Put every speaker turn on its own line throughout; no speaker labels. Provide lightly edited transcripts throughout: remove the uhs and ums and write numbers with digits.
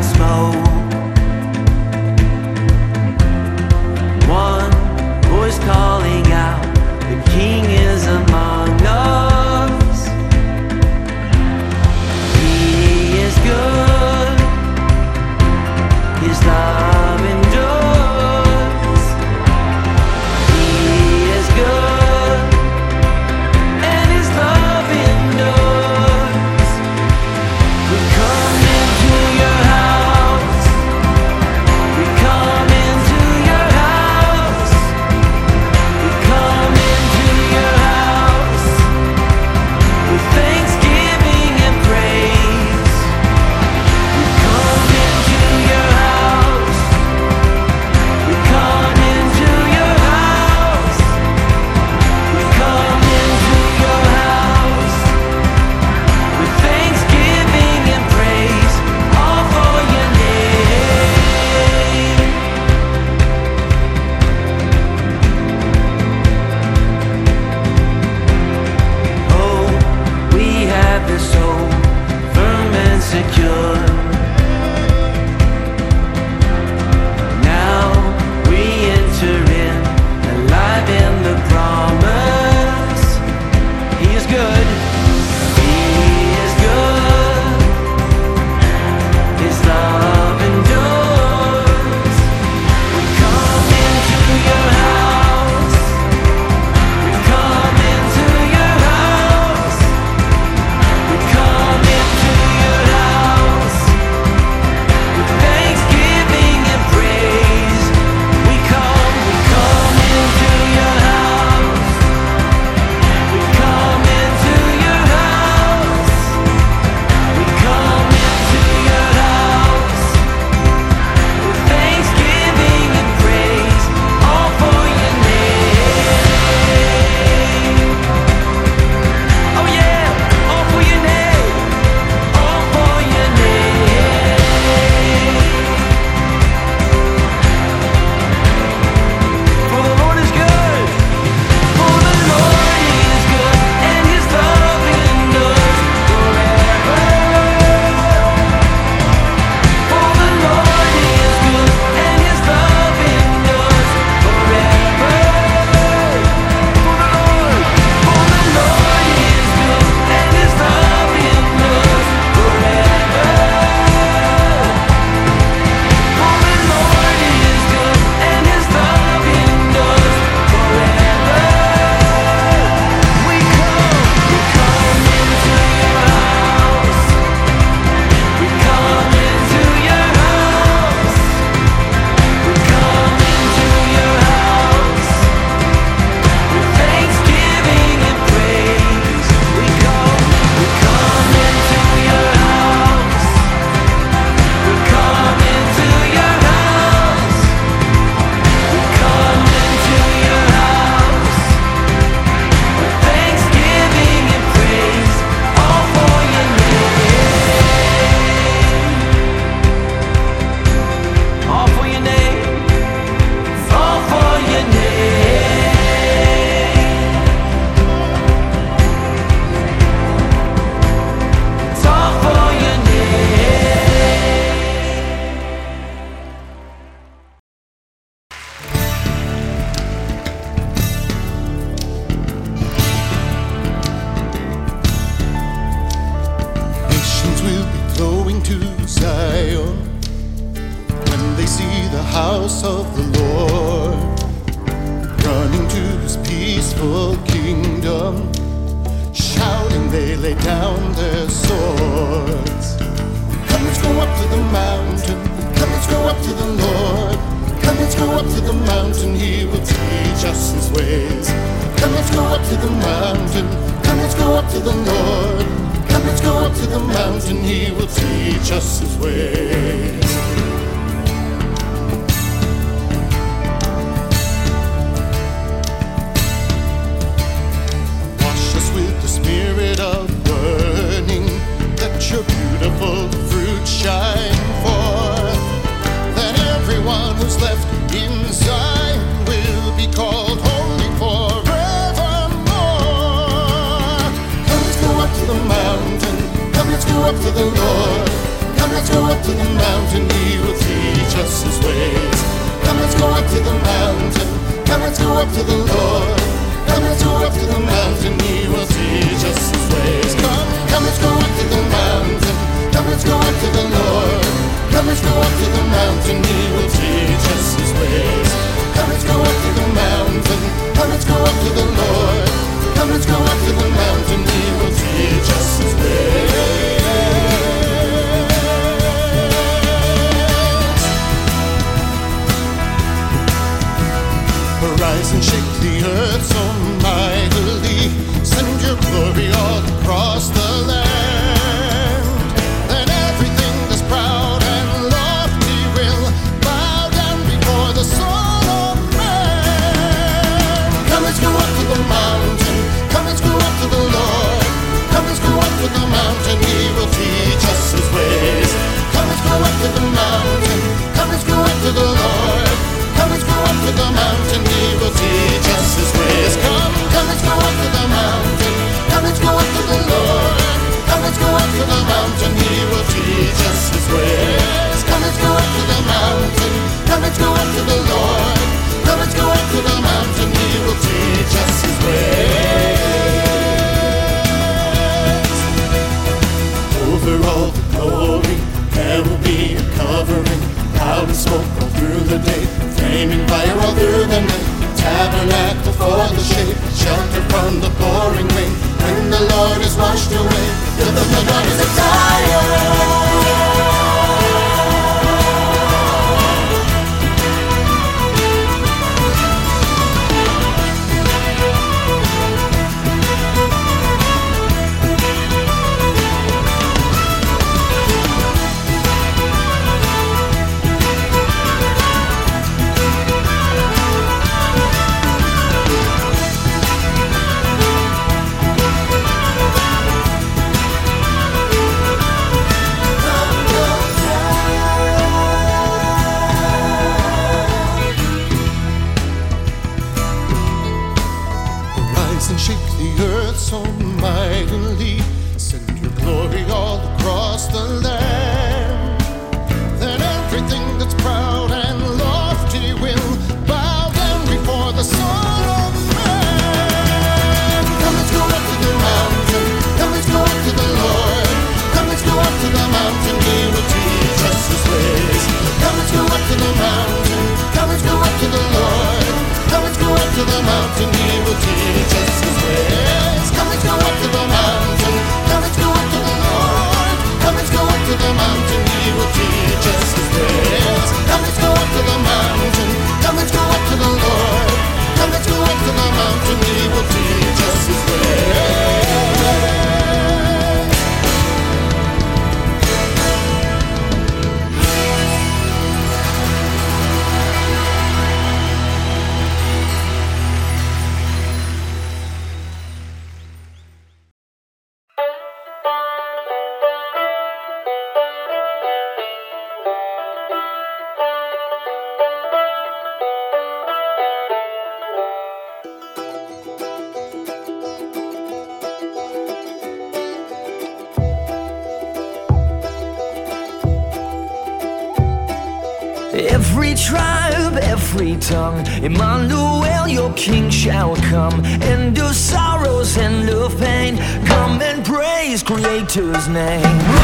smoke. One voice calling out, the King is among us. He is good, His love endures. He is good, and His love endures. We come into your house. We come into your house. We come into your house with thanksgiving and praise. We come into your house. We come into your house. We come into your house with thanksgiving and praise, all for your name. Oh, we have this hope, firm and secure. Now we enter in, alive in the promise. He is good. He is good. His love endures. We come into your house. We come into your house. We come into your house with thanksgiving and praise. We come into your house. We come into your house. We come into your house with thanksgiving and praise, all for your name. Oh yeah, all for your name. All for your name. For the Lord is good. For the Lord is good, and His love endures forever. For the Lord is good, and His love endures forever. For the Lord is good, and His love endures forever. For the Lord is good, and His love endures forever. We come into your house. We come into your house. We come into your house with thanksgiving and praise. We come into your house. We come into your house. We come into your house with thanksgiving and praise, all for your name. All for your name. All for your name. It's all for your name.
Nations will be flowing to Zion when they see the house of the Lord, running to His peaceful kingdom, shouting they lay down their swords. Come, let's go up to the mountain. Come, let's go up to the Lord. Come, let's go up to the mountain. He will teach us His ways. Come, let's go up to the mountain. Come, let's go up to the Lord. Come, let's go up to the mountain. He will teach us His ways. Wash us with the spirit of burning. Let your beautiful fruit shine forth. That everyone who's left in Zion will be called holy forevermore. Come, let's go up to the mountain. Come, let's go up to the Lord. Come, let's go up to the mountain. up to the Lord. Come, let's go up to the mountain, He will teach us His ways. Come, let's go up to the mountain. Come, let's go up to the Lord. Come, let's go up to the mountain, He will teach us His ways. Come, let's go up to the mountain. Come, let's go up to the Lord. Come, let's go up to the mountain, He will teach us His ways. Rise and shake the earth so mightily. Send your glory all across the land. Then everything that's proud and lofty will bow down before the Son of Man. Come, let's go up to the mountain. Come, let's go up to the Lord. Come, let's go up to the mountain. He will teach us His ways. Come, let's go up to the mountain. Come, let's go up to the Lord. Come, let's go up to the mountain, He will teach us His ways. Come, let's go up to the mountain. Come, let's go up to the Lord. Come, let's go up to the mountain, He will teach us His ways. Come, let's go up to the mountain. Come, let's go up to the Lord. Come, let's go up to the mountain, He will teach us His ways. Over all the glory, there will be a covering. Cloud and smoke all through the day, flaming fire all through the night. Tabernacle for the shade, shelter from the pouring rain. When the Lord is washed away, till the flood is a and shake the earth so mightily. Send your glory all across the land. Then everything that's proud and lofty will bow down before the Son of Man. Come, let's go up to the mountain. Come, let's go up to the Lord. Come, let's go up to the mountain. He will teach us His ways. Come, let's go up to the mountain. Come, let's go up to the Lord. Come, let's go up to the mountain, He will teach us His ways. Come, let's go up to the mountain. Come, let's go up to the Lord. Come, let's go up to the mountain, He will teach us His ways. Come, let's go up to the mountain. Come, let's go up to the Lord. Come, let's go up to the mountain, He will teach us His ways.
Every tribe, every tongue, Emmanuel, your King shall come. End of sorrows, end of pain, come and praise Creator's name.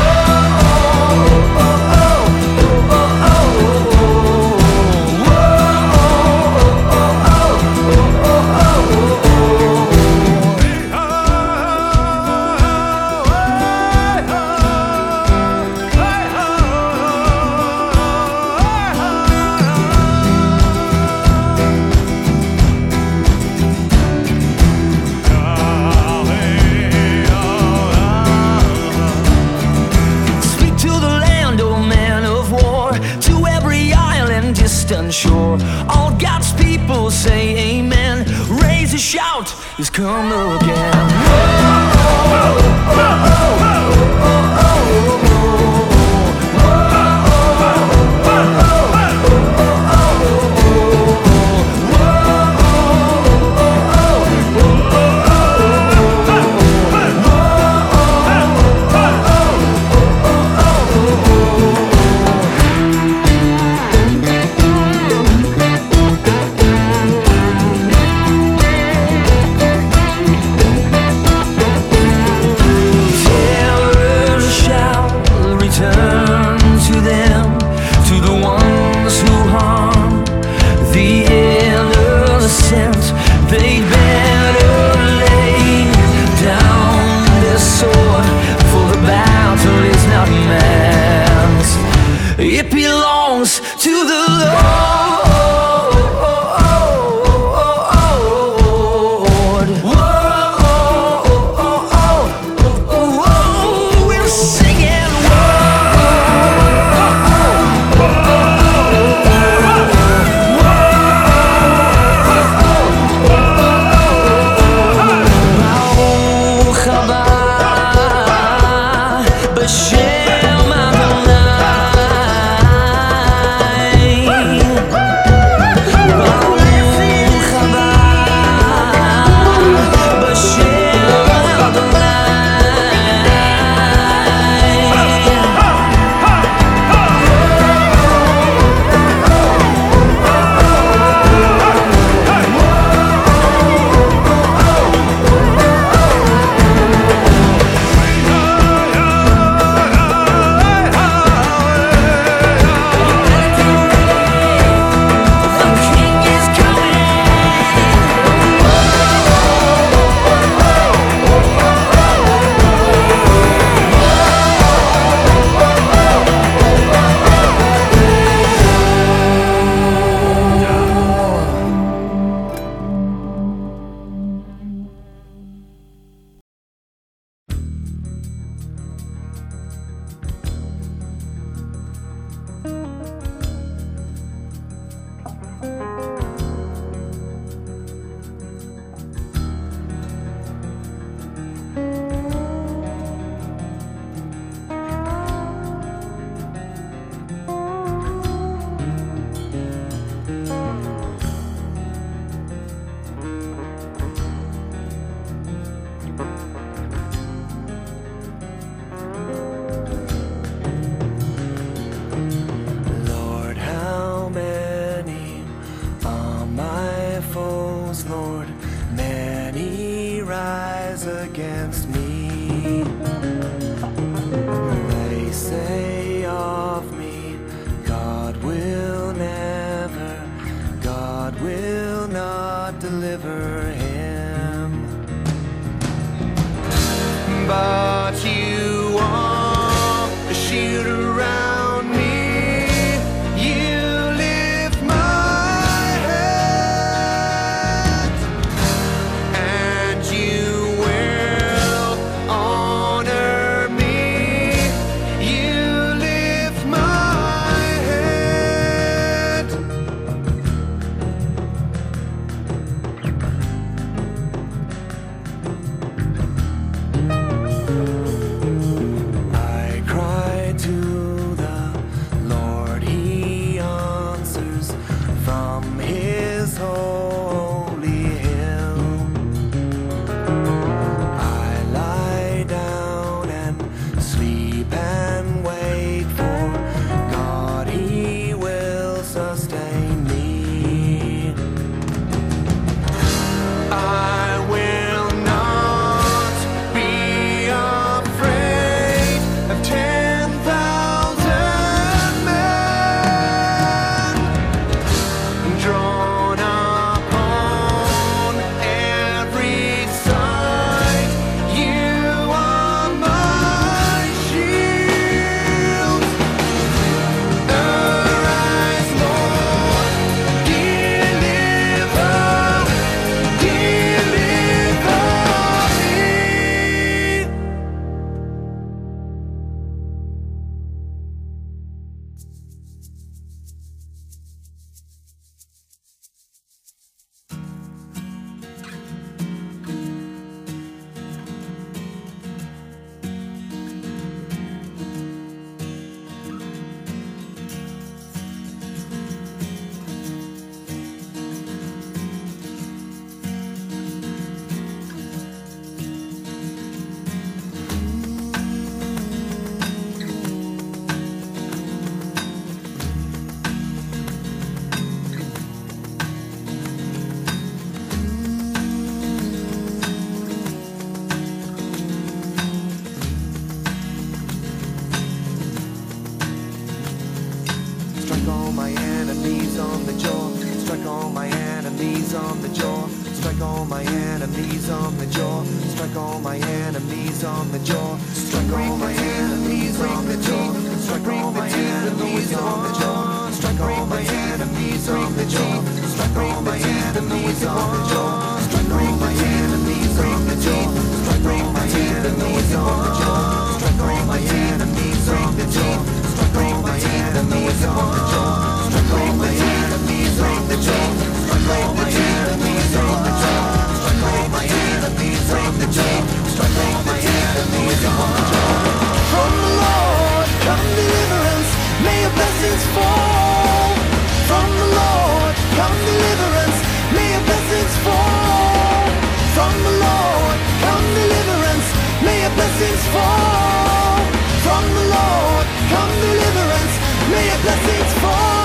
Shore. All God's people say amen. Raise a shout, He's come again. it belongs to the Lord. We're singing, Baruch haba b'shem Adonai. Baruch haba b'shem Adonai. The King is coming. Lord, how many are my foes, Lord? Many rise against me. They say of me, God will never, God will not deliver him. But you are a shield around me. You lift my head, and you will honor me. You lift my head. I cry to the Lord, he answers from his holy hill. I lie down and sleep and wait for God, he will sustain me. I will not be afraid of 10,000 men drawn upon every side. You are my shield. Arise, Lord, deliver me. Strike all my enemies on the jaw. Strike all my enemies on the jaw. Strike all my enemies on the jaw. Strike all my enemies on the jaw. Strike all my enemies on the jaw. Strike all my enemies on the jaw. Strike all my enemies on the jaw. Strike all my enemies on the jaw. Strike all my enemies on the jaw. Strike all my enemies on the jaw. Strike all my enemies on the jaw. Strike all my enemies on the jaw. Strike all my enemies on the jaw. Strike all my enemies on the jaw. Strike all my enemies on the jaw. Strike all my enemies on the jaw. From the Lord come deliverance, may your blessings fall. From the Lord come deliverance, may your blessings fall. From the Lord come deliverance, may your blessings fall. From the Lord come deliverance, may your blessings fall.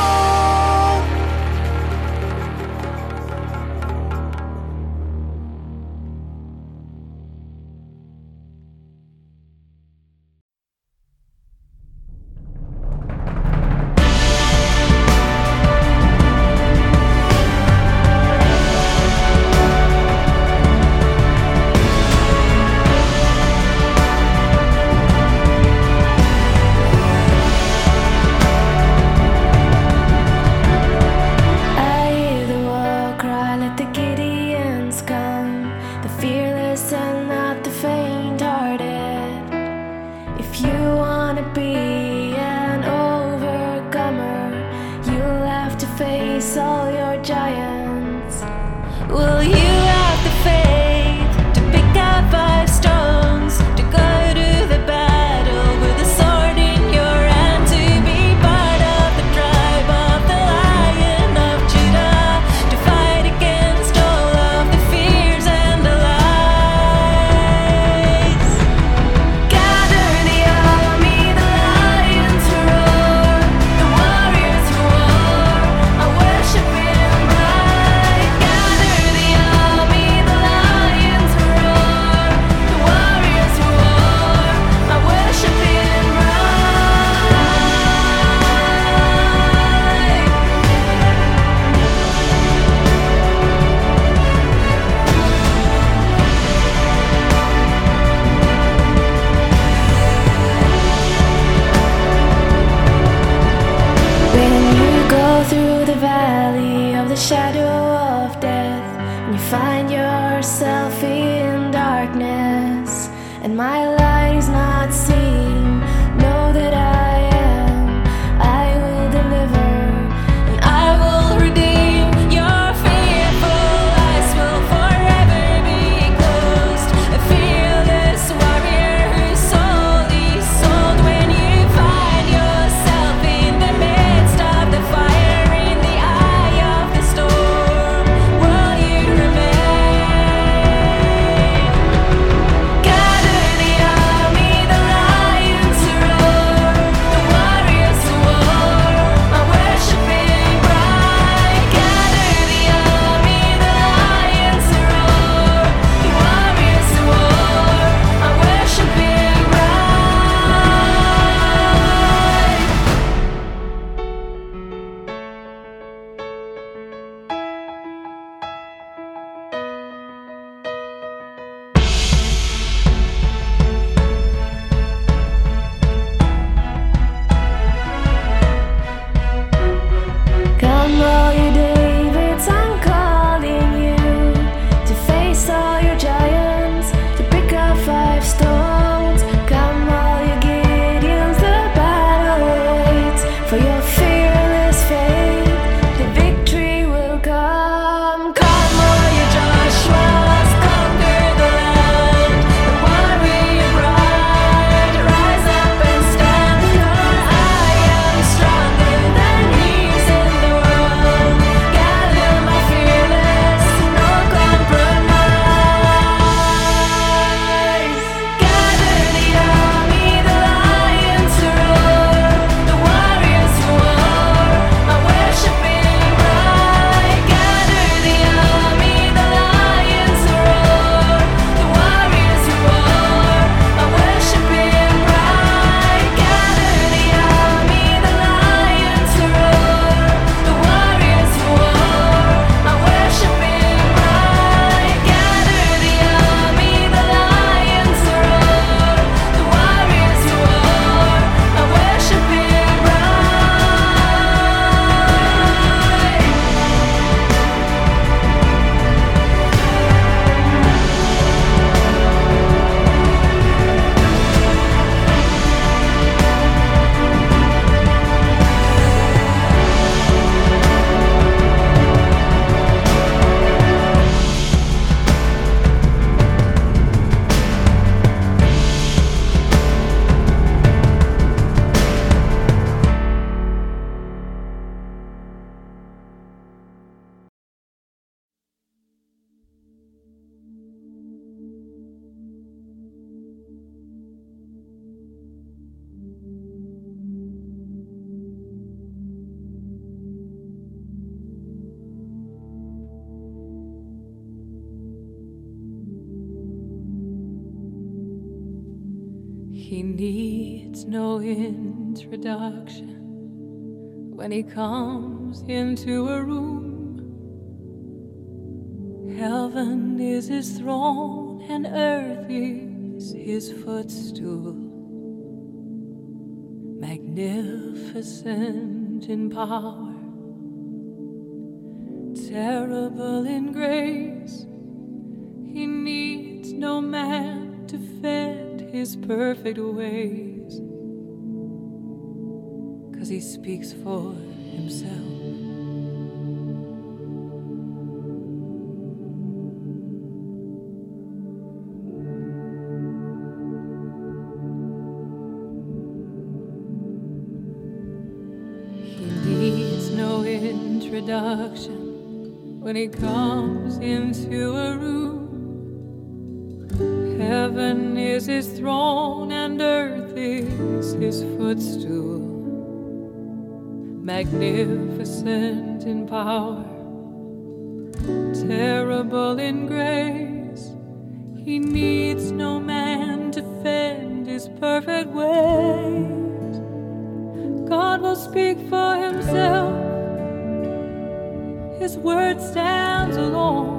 Gather the He needs no introduction when he comes into a room. Heaven is his throne and earth is his footstool. Magnificent in power, terrible in grace. He needs no man to defend his perfect ways, 'cause he speaks for himself. He needs no introduction when he comes into a room. Heaven is his throne and earth is his footstool. Magnificent in power, terrible in grace. He needs no man to defend his perfect ways. God will speak for himself. His word stands alone.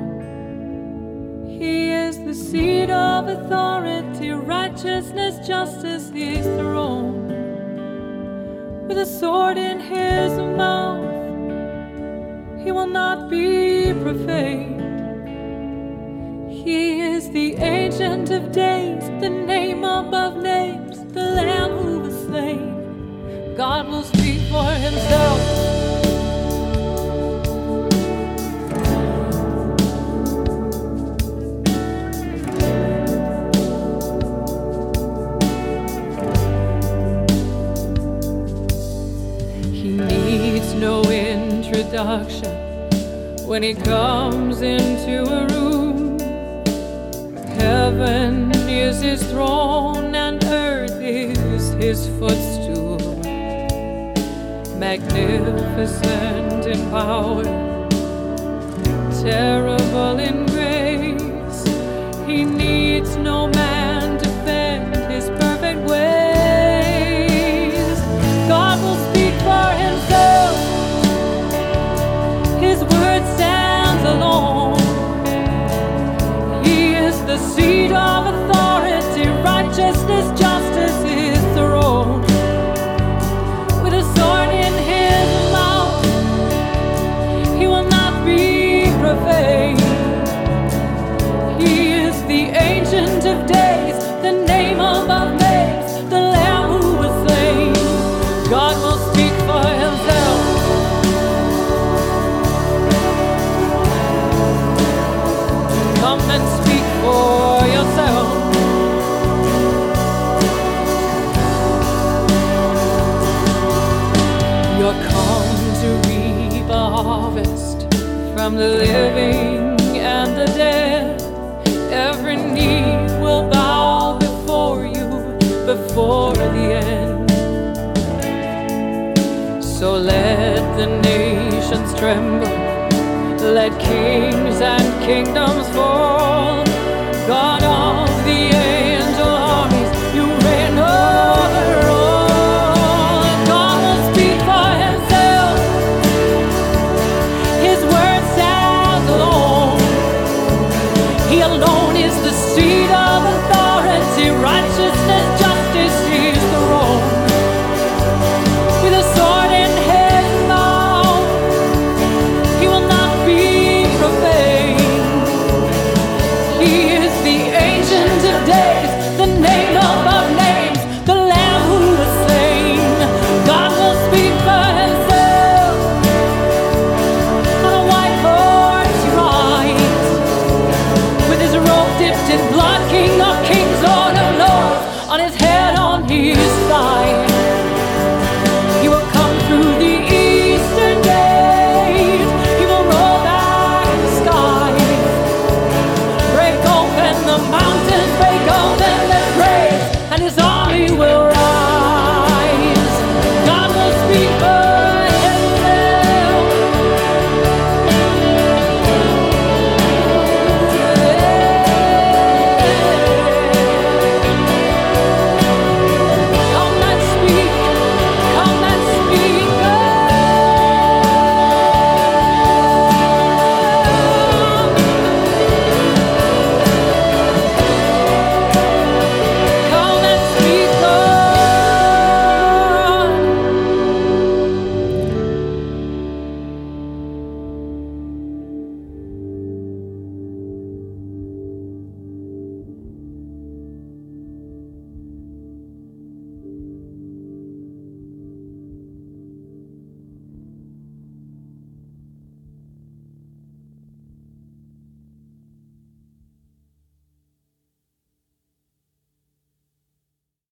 He is the seat of authority, righteousness, justice, his throne. With a sword in his mouth, he will not be profaned. He is the Ancient of Days, the name above names, the Lamb who was slain. God will speak for himself. No introduction when he comes into a room. Heaven is his throne and earth is his footstool. Magnificent in power, terrible in grace. He needs no man to defend his perfect ways. God will speak for himself. His word stands alone. He is the seat of authority, righteousness, justice, his throne. With a sword in his mouth, he will not be profaned. He is the Ancient of Days, the name above names, the Lamb who was slain. God will speak for himself. Come and speak for yourself. You're come to reap a harvest from the living and the dead. Every knee will bow before you, before the end. So let the nations tremble, let kings and kingdoms fall.